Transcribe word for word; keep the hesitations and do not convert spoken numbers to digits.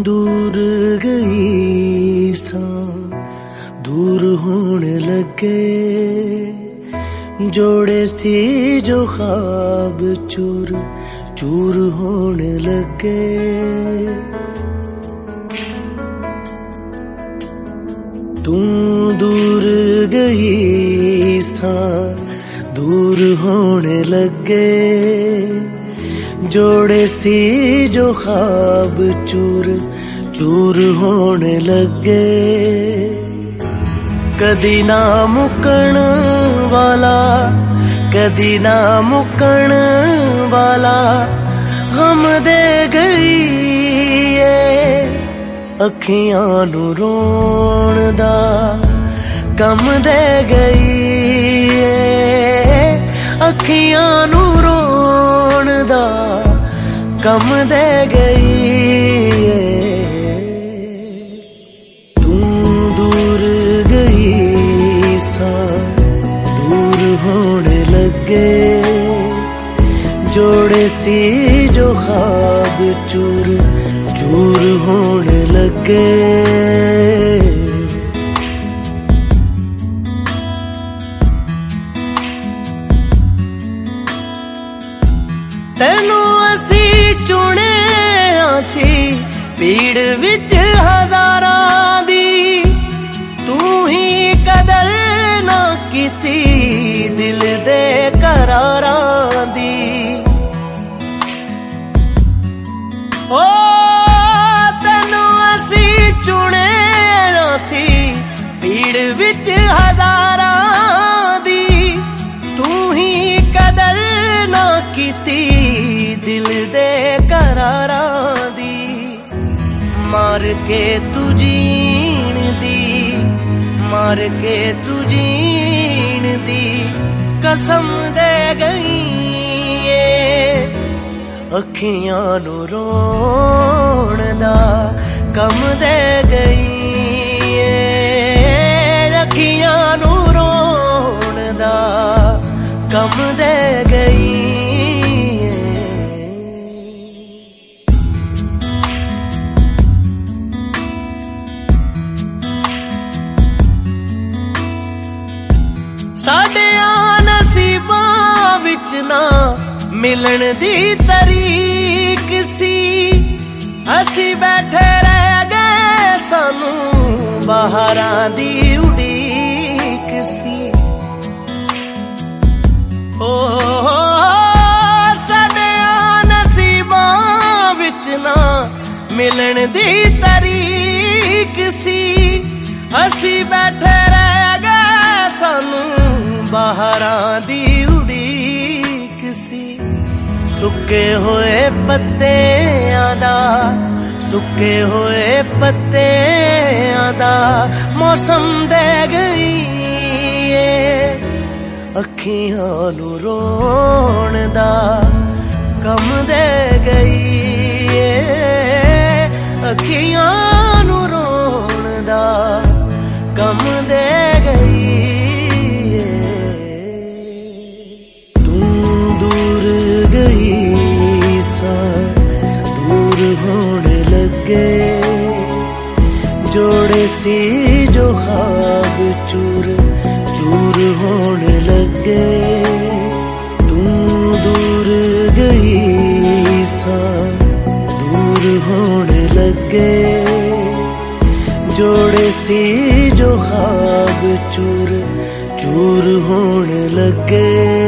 दूर गई सा दूर होने लगे, जोड़े सी जो ख्वाब चूर चूर होने लगे। तू दूर गई सा दूर होने लगे, जोड़े सी जो ख्वाब चूर चूर होने लगे। कदी ना मुकण वाला कदी ना मुकण वाला गम दे गई है, अखियां नू रोण दा गम दे गई है, अखियां नू रोण दा गम दे गई है। तू दूर गई सा दूर होने लगे, जोड़े सी जो ख्वाब चूर चूर होने लगे। तेनू असी चुने आसी भीड़ विच हजारां दी, तू ही कदर ना कीती दिल दे करारां दी। ओ तेनू असी चुने आसी भीड़ विच हजारां दी, तू ही कदर ना कीती दिल दे करारां दी। मार के तू जीण दी मार के तू जीण दी कसम दे गई है, अखियां नू रोण दा कम दे गई है, अखियां नू रोण दा कम दे गई। साडियां नसीबां विच ना मिलन दी तरीक सी, असी बैठे रह गए सानू बहारां दी उड़ीक सी। ओ साडियां नसीबां विच ना मिलन दी तरीक सी, असी बैठे रह गए सानू बहारां दी उड़ीक सी। सुके होए पत्तियां दा सुके होए पत्तियां दा मौसम दे गई है, अखियां नू रोण दा कम दे गई है, अखियां नू रोण दा कम दे गई। दूर होने लगे, जोड़े सी जो ख्वाब चूर चूर होने लगे। तू दूर गई सा दूर होने लगे, जोड़े सी जो ख्वाब चूर चूर होने लगे।